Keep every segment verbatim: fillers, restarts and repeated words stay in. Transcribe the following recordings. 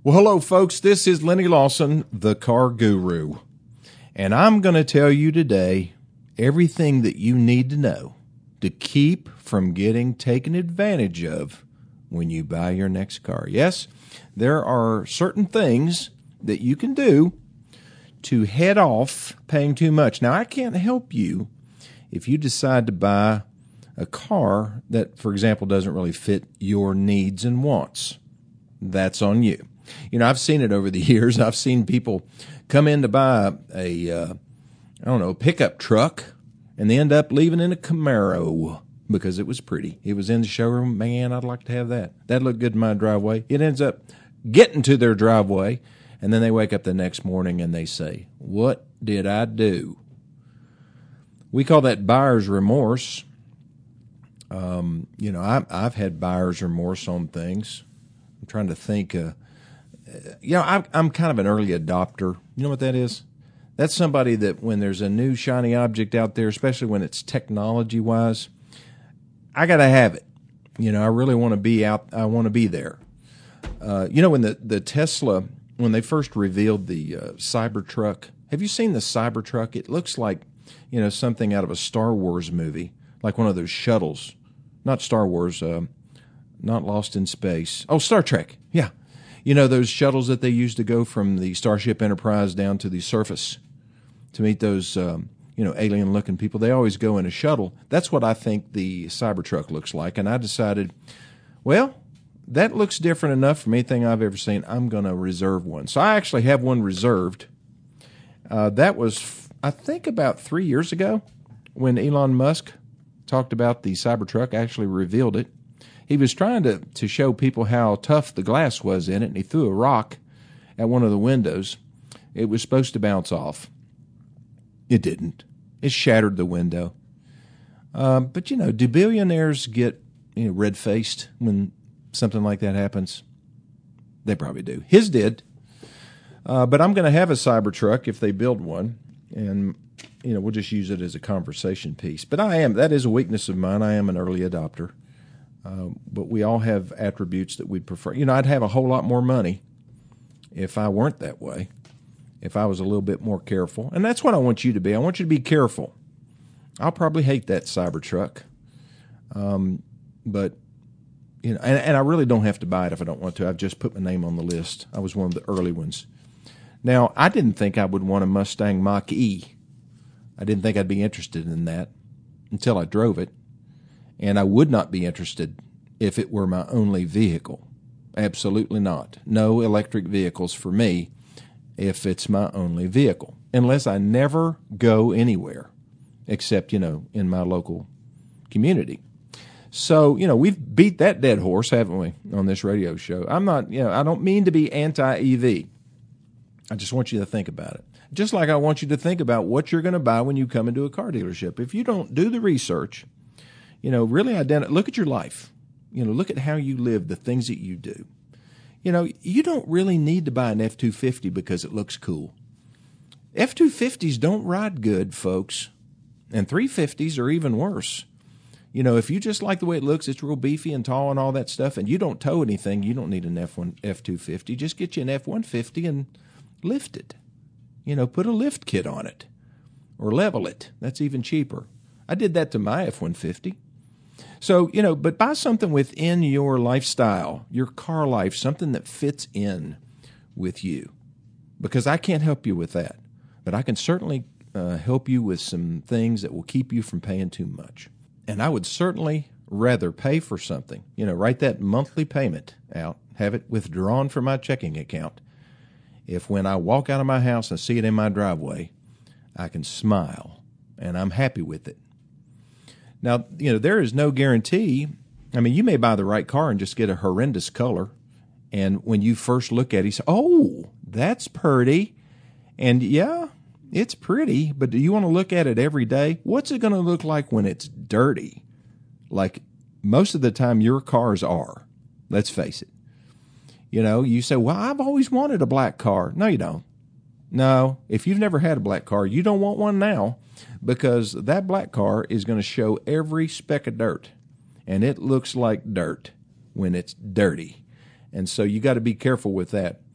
Well, hello, folks. This is Lenny Lawson, the Car Guru, and I'm going to tell you today everything that you need to know to keep from getting taken advantage of when you buy your next car. Yes, there are certain things that you can do to head off paying too much. Now, I can't help you if you decide to buy a car that, for example, doesn't really fit your needs and wants. That's on you. You know, I've seen it over the years. I've seen people come in to buy a, uh, I don't know, a pickup truck, and they end up leaving in a Camaro because it was pretty. It was in the showroom. Man, I'd like to have that. That looked good in my driveway. It ends up getting to their driveway, and then they wake up the next morning and they say, what did I do? We call that buyer's remorse. Um, you know, I, I've had buyer's remorse on things. I'm trying to think. Uh, you know, I'm, I'm kind of an early adopter. You know what that is? That's somebody that when there's a new shiny object out there, especially when it's technology-wise, I got to have it. You know, I really want to be out. I want to be there. Uh, you know, when the, the Tesla, when they first revealed the uh, Cybertruck, have you seen the Cybertruck? It looks like, you know, something out of a Star Wars movie, like one of those shuttles. Not Star Wars, uh, not Lost in Space. Oh, Star Trek, yeah. You know, those shuttles that they used to go from the Starship Enterprise down to the surface to meet those, um, you know, alien-looking people. They always go in a shuttle. That's what I think the Cybertruck looks like. And I decided, well, that looks different enough from anything I've ever seen. I'm going to reserve one. So I actually have one reserved. Uh, that was, I think, about three years ago when Elon Musk talked about the Cybertruck, actually revealed it. He was trying to, to show people how tough the glass was in it, and he threw a rock at one of the windows. It was supposed to bounce off. It didn't. It shattered the window. Um, but, you know, do billionaires get, you know, red-faced when something like that happens? They probably do. His did. Uh, but I'm going to have a Cybertruck if they build one, and, you know, we'll just use it as a conversation piece. But I am, that is a weakness of mine. I am an early adopter. Uh, but we all have attributes that we'd prefer. You know, I'd have a whole lot more money if I weren't that way, if I was a little bit more careful. And that's what I want you to be. I want you to be careful. I'll probably hate that Cybertruck. Um, but, you know, and, and I really don't have to buy it if I don't want to. I've just put my name on the list. I was one of the early ones. Now, I didn't think I would want a Mustang Mach-E. I didn't think I'd be interested in that until I drove it. And I would not be interested if it were my only vehicle. Absolutely not. No electric vehicles for me if it's my only vehicle, unless I never go anywhere except, you know, in my local community. So, you know, we've beat that dead horse, haven't we, on this radio show? I'm not, you know, I don't mean to be anti-E V. I just want you to think about it. Just like I want you to think about what you're going to buy when you come into a car dealership. If you don't do the research, you know, really identify, look at your life. You know, look at how you live, the things that you do. You know, you don't really need to buy an F two fifty because it looks cool. F two fifties don't ride good, folks. And three fifties are even worse. You know, if you just like the way it looks, it's real beefy and tall and all that stuff, and you don't tow anything, you don't need an F one, F two fifty. Just get you an F one fifty and lift it. You know, put a lift kit on it or level it. That's even cheaper. I did that to my F one fifty. So, you know, but buy something within your lifestyle, your car life, something that fits in with you. Because I can't help you with that. But I can certainly uh, help you with some things that will keep you from paying too much. And I would certainly rather pay for something, you know, write that monthly payment out, have it withdrawn from my checking account. If when I walk out of my house and see it in my driveway, I can smile and I'm happy with it. Now, you know, there is no guarantee. I mean, you may buy the right car and just get a horrendous color. And when you first look at it, you say, oh, that's pretty. And yeah, it's pretty, but do you want to look at it every day? What's it going to look like when it's dirty? Like most of the time your cars are. Let's face it. You know, you say, well, I've always wanted a black car. No, you don't. No, if you've never had a black car, you don't want one now, because that black car is going to show every speck of dirt, and it looks like dirt when it's dirty. And so you got to be careful with that.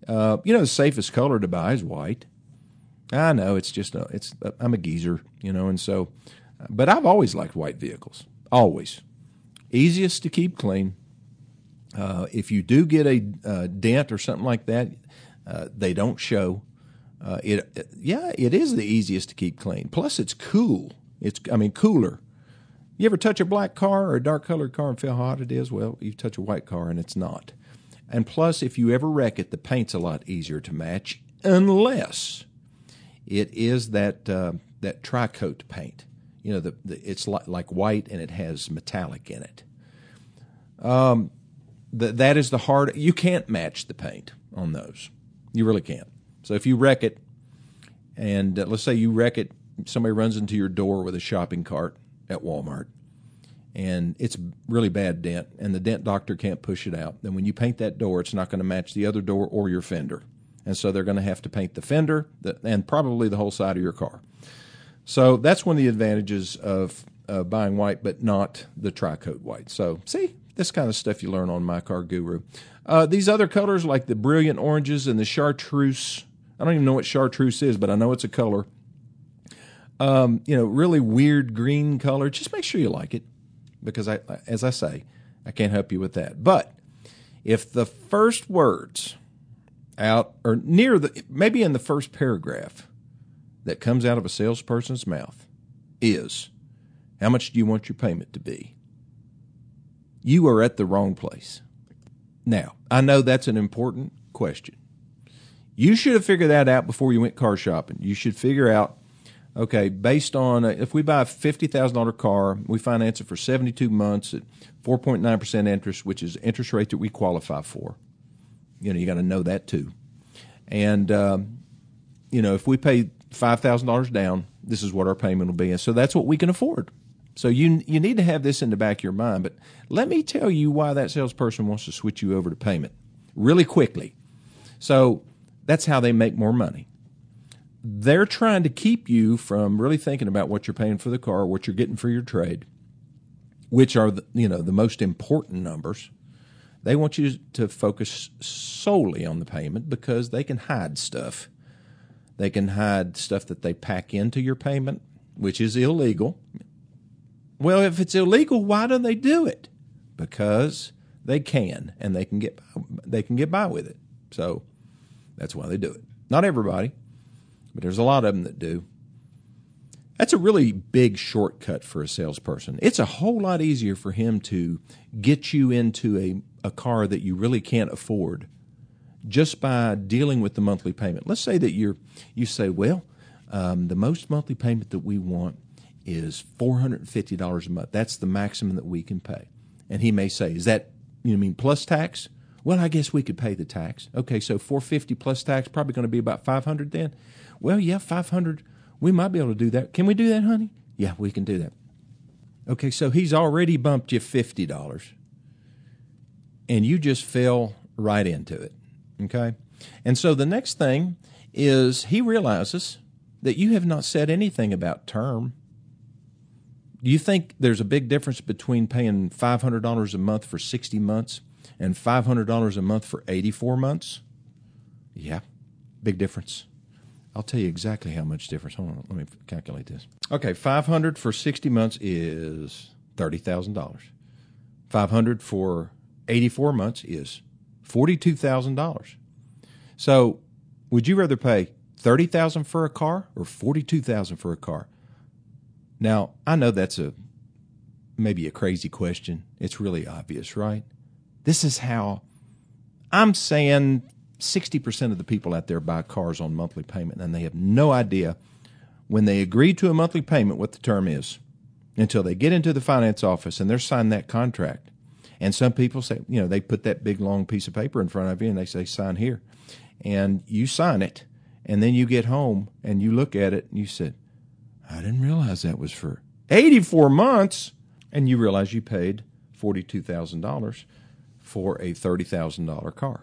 Uh, you know, the safest color to buy is white. I know it's just a, it's a, I'm a geezer, you know, and so, but I've always liked white vehicles, always. Easiest to keep clean. Uh, if you do get a uh, dent or something like that, uh, they don't show. Uh, it, it yeah, it is the easiest to keep clean. Plus, it's cool. It's I mean cooler. You ever touch a black car or a dark colored car and feel how hot it is? Well, you touch a white car and it's not. And plus, if you ever wreck it, the paint's a lot easier to match, unless it is that uh, that tri-coat paint. You know, the, the it's like, like white and it has metallic in it. Um, the, that is the hard. You can't match the paint on those. You really can't. So if you wreck it, and uh, let's say you wreck it, somebody runs into your door with a shopping cart at Walmart, and it's really bad dent, and the dent doctor can't push it out. Then when you paint that door, it's not going to match the other door or your fender. And so they're going to have to paint the fender the, and probably the whole side of your car. So that's one of the advantages of uh, buying white, but not the tri-coat white. So see, this kind of stuff you learn on My Car Guru. Uh, these other colors like the brilliant oranges and the chartreuse, I don't even know what chartreuse is, but I know it's a color. Um, you know, really weird green color. Just make sure you like it, because I, as I say, I can't help you with that. But if the first words out or near the, maybe in the first paragraph that comes out of a salesperson's mouth is, how much do you want your payment to be? You are at the wrong place. Now, I know that's an important question. You should have figured that out before you went car shopping. You should figure out, okay, based on, a, if we buy a fifty thousand dollars car, we finance it for seventy-two months at four point nine percent interest, which is interest rate that we qualify for. You know, you got to know that too. And, um, you know, if we pay five thousand dollars down, this is what our payment will be. And so that's what we can afford. So you you need to have this in the back of your mind. But let me tell you why that salesperson wants to switch you over to payment really quickly. So that's how they make more money. They're trying to keep you from really thinking about what you're paying for the car, what you're getting for your trade, which are the, you know, the most important numbers. They want you to focus solely on the payment because they can hide stuff. They can hide stuff that they pack into your payment, which is illegal. Well, if it's illegal, why do they do it? Because they can, and they can get they can get by with it. So that's why they do it. Not everybody, but there's a lot of them that do. That's a really big shortcut for a salesperson. It's a whole lot easier for him to get you into a, a car that you really can't afford just by dealing with the monthly payment. Let's say that you're you say, well, um, the most monthly payment that we want is four hundred fifty dollars a month. That's the maximum that we can pay. And he may say, is that, you mean plus tax? Well, I guess we could pay the tax. Okay, so four hundred fifty dollars plus tax, probably going to be about five hundred dollars then? Well, yeah, five hundred dollars. We might be able to do that. Can we do that, honey? Yeah, we can do that. Okay, so he's already bumped you fifty dollars, and you just fell right into it, okay? And so the next thing is he realizes that you have not said anything about term. Do you think there's a big difference between paying five hundred dollars a month for sixty months and five hundred dollars a month for eighty-four months? Yeah, big difference. I'll tell you exactly how much difference. Hold on, let me calculate this. Okay, five hundred dollars for sixty months is thirty thousand dollars. five hundred dollars for eighty-four months is forty-two thousand dollars. So would you rather pay thirty thousand dollars for a car or forty-two thousand dollars for a car? Now, I know that's a maybe a crazy question. It's really obvious, right? This is how I'm saying sixty percent of the people out there buy cars on monthly payment, and they have no idea when they agree to a monthly payment what the term is until they get into the finance office and they're signing that contract. And some people say, you know, they put that big long piece of paper in front of you and they say, sign here. And you sign it, and then you get home and you look at it and you said, I didn't realize that was for eighty-four months. And you realize you paid forty-two thousand dollars for a thirty thousand dollars car.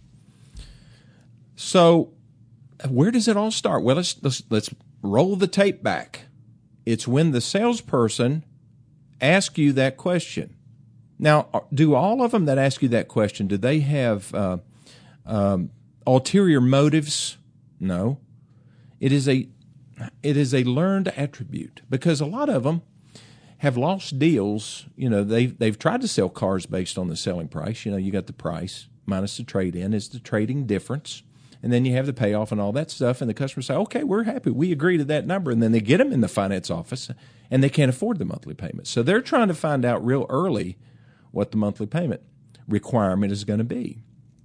So where does it all start? Well, let's, let's, let's roll the tape back. It's when the salesperson asks you that question. Now, do all of them that ask you that question, do they have uh, um, ulterior motives? No. It is a it is a learned attribute, because a lot of them have lost deals. You know, they've, they've tried to sell cars based on the selling price. You know, you got the price minus the trade-in is the trading difference. And then you have the payoff and all that stuff. And the customers say, okay, we're happy. We agree to that number. And then they get them in the finance office and they can't afford the monthly payment. So they're trying to find out real early what the monthly payment requirement is going to be.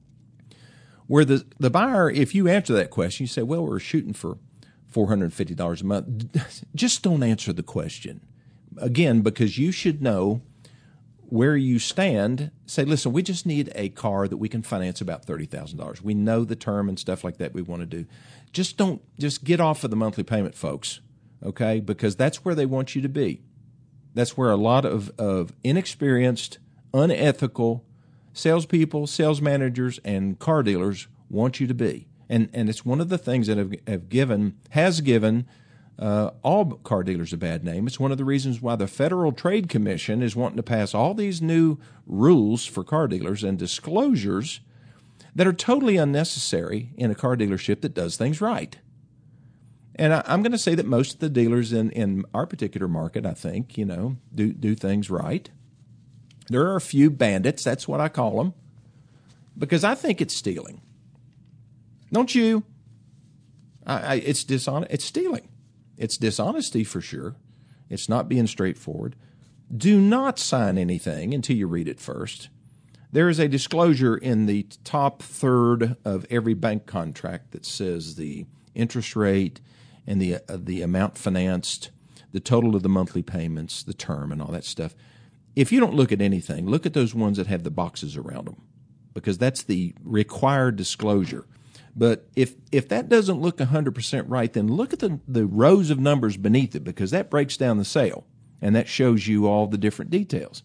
Where the, the buyer, if you answer that question, you say, well, we're shooting for four hundred fifty dollars a month. Just don't answer the question. Again, because you should know where you stand. Say, listen, we just need a car that we can finance about thirty thousand dollars. We know the term and stuff like that we want to do. Just don't, just get off of the monthly payment, folks, okay? Because that's where they want you to be. That's where a lot of, of inexperienced, unethical salespeople, sales managers, and car dealers want you to be. And and it's one of the things that have, have given, has given uh, all car dealers a bad name. It's one of the reasons why the Federal Trade Commission is wanting to pass all these new rules for car dealers and disclosures that are totally unnecessary in a car dealership that does things right. And I, I'm going to say that most of the dealers in, in our particular market, I think, you know, do, do things right. There are a few bandits, that's what I call them, because I think it's stealing. Don't you? I, I, it's dishonest. It's stealing. It's dishonesty for sure. It's not being straightforward. Do not sign anything until you read it first. There is a disclosure in the top third of every bank contract that says the interest rate and the uh, the amount financed, the total of the monthly payments, the term, and all that stuff. If you don't look at anything, look at those ones that have the boxes around them, because that's the required disclosure. But if if that doesn't look one hundred percent right, then look at the, the rows of numbers beneath it, because that breaks down the sale, and that shows you all the different details.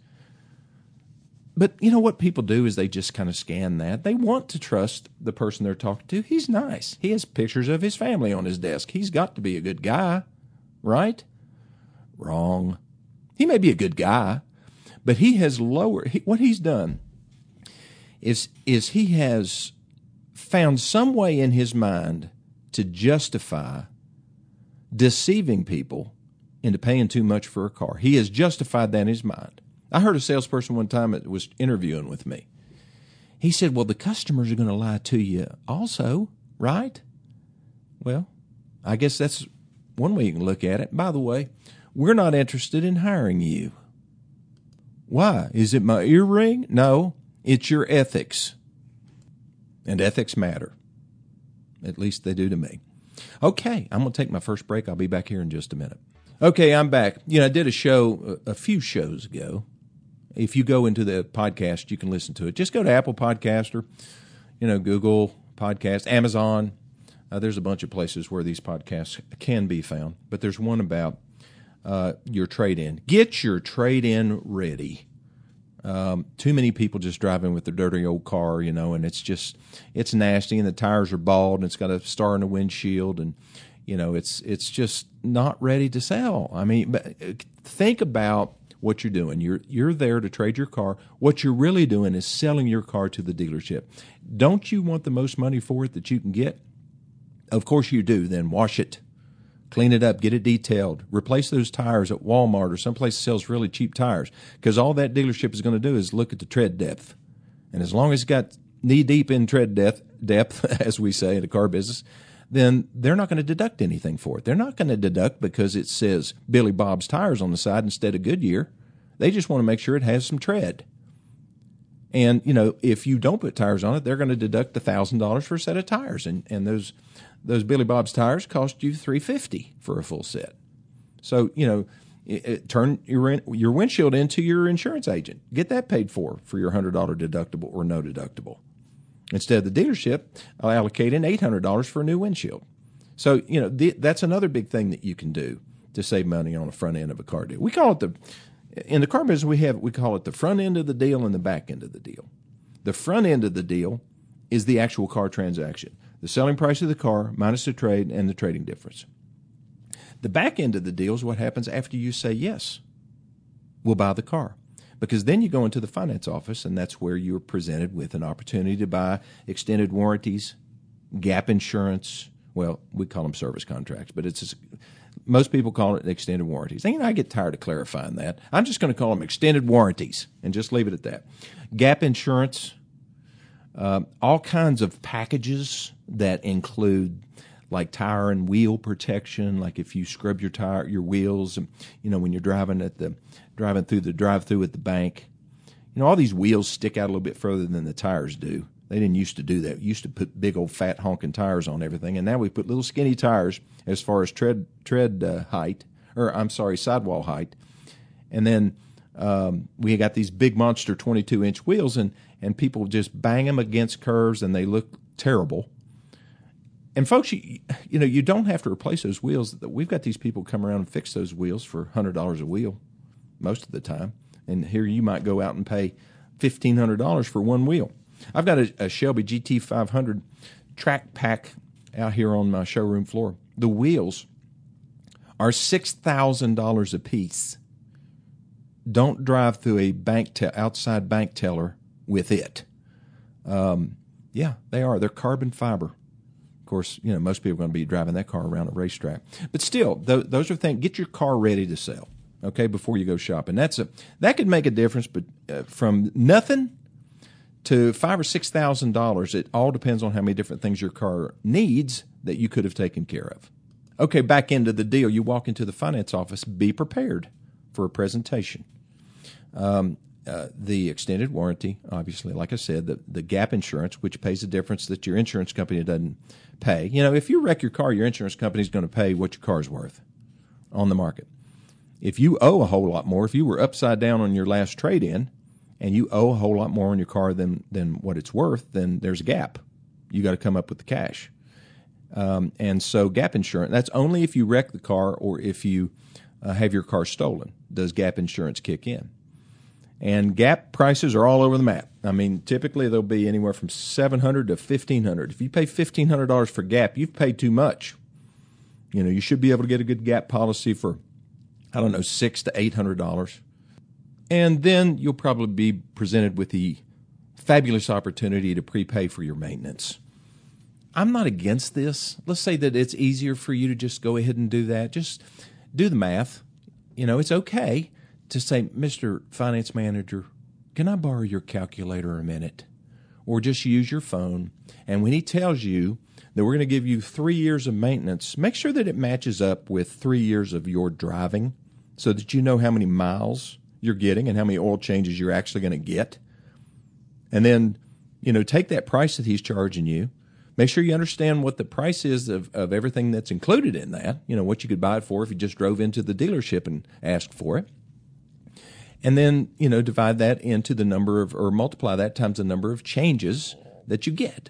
But you know what people do is they just kind of scan that. They want to trust the person they're talking to. He's nice. He has pictures of his family on his desk. He's got to be a good guy, right? Wrong. He may be a good guy, but he has lowered, he, what he's done is, is he has found some way in his mind to justify deceiving people into paying too much for a car. He has justified that in his mind. I heard a salesperson one time that was interviewing with me. He said, well, the customers are going to lie to you also, right? Well, I guess that's one way you can look at it. By the way, we're not interested in hiring you. Why? Is it my earring? No, it's your ethics. And ethics matter. At least they do to me. Okay, I'm going to take my first break. I'll be back here in just a minute. Okay, I'm back. You know, I did a show a few shows ago. If you go into the podcast, you can listen to it. Just go to Apple Podcast or, you know, Google Podcast, Amazon. Uh, there's a bunch of places where these podcasts can be found. But there's one about uh, your trade-in. Get your trade-in ready. Um, too many people just driving with their dirty old car, you know, and it's just, it's nasty, and the tires are bald, and it's got a star in the windshield, and, you know, it's it's just not ready to sell. I mean, but think about what you're doing. You're you're there to trade your car. What you're really doing is selling your car to the dealership. Don't you want the most money for it that you can get? Of course you do. Then wash it, clean it up, get it detailed, replace those tires at Walmart or someplace that sells really cheap tires, because all that dealership is going to do is look at the tread depth. And as long as it's got knee deep in tread depth, depth, as we say in the car business, then they're not going to deduct anything for it. They're not going to deduct because it says Billy Bob's Tires on the side instead of Goodyear. They just want to make sure it has some tread. And, you know, if you don't put tires on it, they're going to deduct one thousand dollars for a set of tires. And, and those those Billy Bob's tires cost you three hundred fifty dollars for a full set. So, you know, it, it, turn your your windshield into your insurance agent. Get that paid for for your one hundred dollars deductible or no deductible. Instead of the dealership allocating eight hundred dollars for a new windshield. So, you know, the, that's another big thing that you can do to save money on the front end of a car deal. We call it the, in the car business, we have, we call it the front end of the deal and the back end of the deal. The front end of the deal is the actual car transaction, the selling price of the car minus the trade and the trading difference. The back end of the deal is what happens after you say, yes, we'll buy the car. Because then you go into the finance office, and that's where you're presented with an opportunity to buy extended warranties, gap insurance. Well, we call them service contracts, but it's just, most people call it extended warranties. And you know, I get tired of clarifying that. I'm just going to call them extended warranties and just leave it at that. Gap insurance, uh, all kinds of packages that include like tire and wheel protection, like if you scrub your tire, your wheels, you know, when you're driving at the driving through the drive-through at the bank, you know, all these wheels stick out a little bit further than the tires do. They didn't used to do that. We used to put big old fat honking tires on everything, and now we put little skinny tires as far as tread tread uh, height, or I'm sorry, sidewall height, and then um, we got these big monster twenty-two inch wheels, and and people just bang them against curves, and they look terrible. And folks, you, you know, you don't have to replace those wheels. We've got these people come around and fix those wheels for one hundred dollars a wheel most of the time, and here you might go out and pay fifteen hundred dollars for one wheel. I've got a, a Shelby G T five hundred track pack out here on my showroom floor. The wheels are six thousand dollars a piece. Don't drive through a bank te- outside bank teller with it. Um, yeah, they are. They're carbon fiber. Of course, you know, most people are going to be driving that car around a racetrack. But still, th- those are things. Get your car ready to sell, okay, before you go shopping. That's a that could make a difference, but uh, from nothing to five or six thousand dollars, it all depends on how many different things your car needs that you could have taken care of. Okay, back into the deal. You walk into the finance office. Be prepared for a presentation. Um, uh, the extended warranty, obviously, like I said, the the gap insurance, which pays the difference that your insurance company doesn't pay. You know, if you wreck your car, your insurance company is going to pay what your car's worth on the market. If you owe a whole lot more, if you were upside down on your last trade-in, and you owe a whole lot more on your car than than what it's worth, then there's a gap. You got to come up with the cash. Um, and so gap insurance, that's only if you wreck the car or if you uh, have your car stolen, does gap insurance kick in. And gap prices are all over the map. I mean, typically they'll be anywhere from seven hundred dollars to fifteen hundred dollars. If you pay fifteen hundred dollars for gap, you've paid too much. You know, you should be able to get a good gap policy for, I don't know, six hundred to eight hundred dollars. And then you'll probably be presented with the fabulous opportunity to prepay for your maintenance. I'm not against this. Let's say that it's easier for you to just go ahead and do that. Just do the math. You know, it's okay to say, Mister Finance Manager, can I borrow your calculator a minute? Or just use your phone. And when he tells you that we're going to give you three years of maintenance, make sure that it matches up with three years of your driving so that you know how many miles you're getting and how many oil changes you're actually going to get. And then, you know, take that price that he's charging you. Make sure you understand what the price is of, of everything that's included in that, you know, what you could buy it for if you just drove into the dealership and asked for it. And then, you know, divide that into the number of, or multiply that times the number of changes that you get.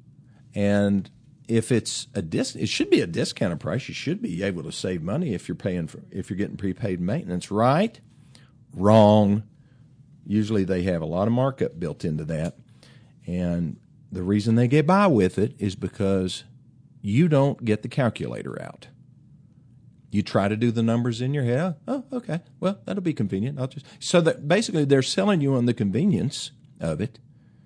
And if it's a dis, it should be a discounted price. You should be able to save money if you're paying for, if you're getting prepaid maintenance, right? Wrong. Usually they have a lot of markup built into that. And the reason they get by with it is because you don't get the calculator out. You try to do the numbers in your head. Oh, okay. Well, that'll be convenient. I'll just so that basically they're selling you on the convenience of it.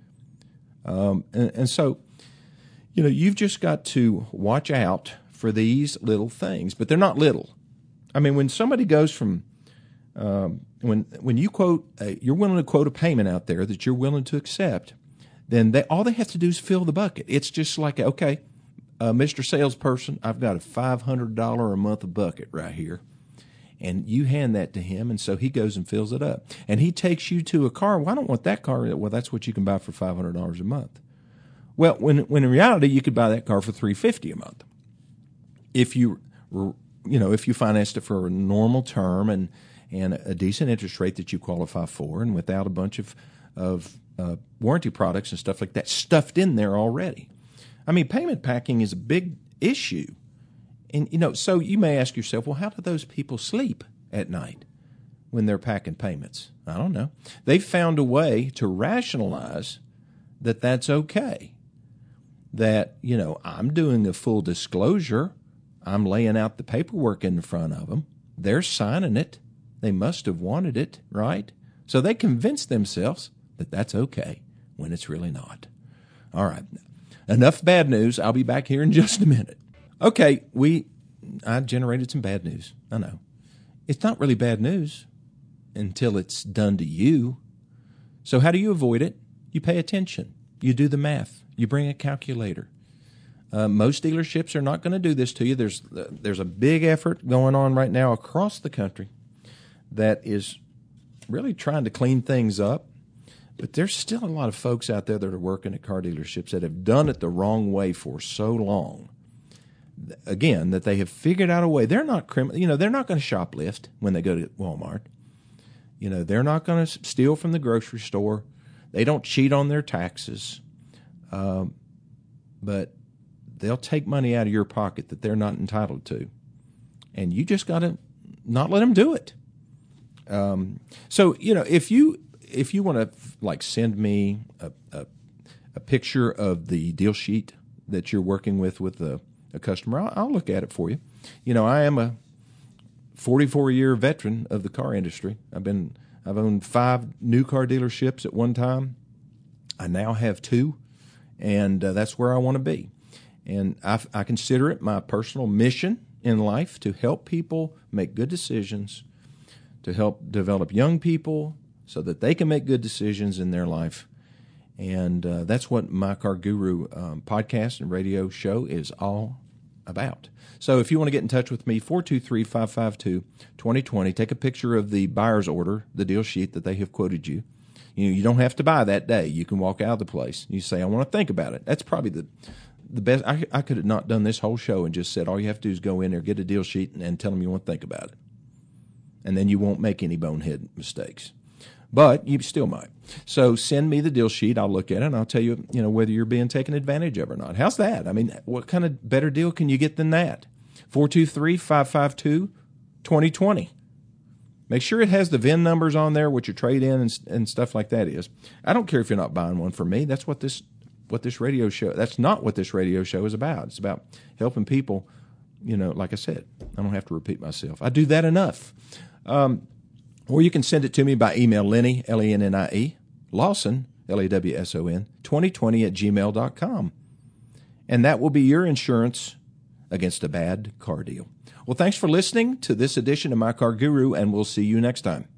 Um, and, and so, you know, you've just got to watch out for these little things, but they're not little. I mean, when somebody goes from um, when when you quote, a, you're willing to quote a payment out there that you're willing to accept, then they all they have to do is fill the bucket. It's just like, okay, uh, Mister Salesperson, I've got a five hundred dollars a month bucket right here. And you hand that to him, and so he goes and fills it up. And he takes you to a car. Well, I don't want that car. Well, that's what you can buy for five hundred dollars a month. Well, when when in reality, you could buy that car for three hundred fifty dollars a month. If you, you know, if you financed it for a normal term and, and a decent interest rate that you qualify for, and without a bunch of, of uh, warranty products and stuff like that stuffed in there already. I mean, payment packing is a big issue. And, you know, so you may ask yourself, well, how do those people sleep at night when they're packing payments? I don't know. They've found a way to rationalize that that's okay. That, you know, I'm doing a full disclosure. I'm laying out the paperwork in front of them. They're signing it. They must have wanted it, right? So they convince themselves that that's okay when it's really not. All right. enough bad news. I'll be back here in just a minute. Okay, we I generated some bad news. I know. It's not really bad news until it's done to you. So how do you avoid it? You pay attention. You do the math. You bring a calculator. Uh, most dealerships are not going to do this to you. There's uh, there's a big effort going on right now across the country that is really trying to clean things up. But there's still a lot of folks out there that are working at car dealerships that have done it the wrong way for so long. Again, that they have figured out a way. They're not criminal. You know, they're not going to shoplift when they go to Walmart. You know, they're not going to steal from the grocery store. They don't cheat on their taxes. Um, but they'll take money out of your pocket that they're not entitled to. And you just got to not let them do it. Um, so, you know, if you if you want to, like, send me a, a, a picture of the deal sheet that you're working with with a, a customer, I'll, I'll look at it for you. You know, I am a forty-four year veteran of the car industry. I've been I've owned five new car dealerships at one time. I now have two, and uh, that's where I want to be. And I, I consider it my personal mission in life to help people make good decisions, to help develop young people so that they can make good decisions in their life. And uh, that's what My Car Guru um, podcast and radio show is all about. So if you want to get in touch with me, four two three, five five two, two zero two zero. Take a picture of the buyer's order, the deal sheet that they have quoted you. You know, you don't have to buy that day. You can walk out of the place. You say, I want to think about it. That's probably the the best. I, I could have not done this whole show and just said, all you have to do is go in there, get a deal sheet, and, and tell them you want to think about it. And then you won't make any bonehead mistakes. But you still might. So send me the deal sheet. I'll look at it, and I'll tell you, you know, whether you're being taken advantage of or not. How's that? I mean, what kind of better deal can you get than that? four two three, five five two, two zero two zero. Make sure it has the V I N numbers on there, what your trade-in and, and stuff like that is. I don't care if you're not buying one from me. That's what this what this radio show, that's not what this radio show is about. It's about helping people, you know, like I said. I don't have to repeat myself. I do that enough. Um, or you can send it to me by email, Lennie, L E N N I E, Lawson, L A W S O N, twenty twenty at gmail dot com. And that will be your insurance against a bad car deal. Well, thanks for listening to this edition of My Car Guru, and we'll see you next time.